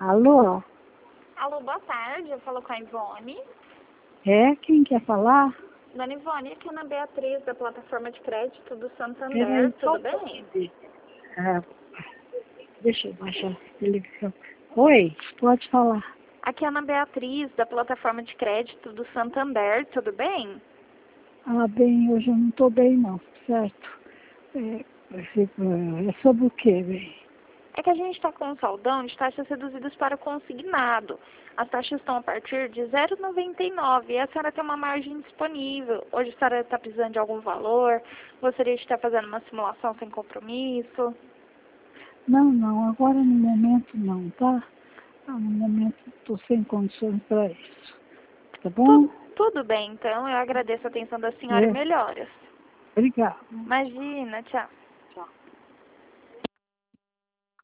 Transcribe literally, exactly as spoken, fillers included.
Alô? Alô, boa tarde. Eu falo com a Ivone. É? Quem quer falar? Dona Ivone, aqui é Ana Beatriz, da plataforma de crédito do Santander. Peraí, Tudo só um bem? pouquinho. Ah, deixa eu baixar a televisão. Oi, pode falar. Aqui é Ana Beatriz, da plataforma de crédito do Santander. Tudo bem? Ah, bem, hoje eu não estou bem não, certo? É, é sobre o quê, bem? É que a gente está com um saldão de taxas reduzidas para o consignado. As taxas estão a partir de zero vírgula noventa e nove e a senhora tem uma margem disponível. Hoje a senhora está precisando de algum valor? Gostaria de estar fazendo uma simulação sem compromisso? Não, não, agora no momento não, tá? Ah, no momento estou sem condições para isso. Tá bom? Tu, tudo bem, então. Eu agradeço a atenção da senhora e É, melhoras. obrigado. Imagina, tchau.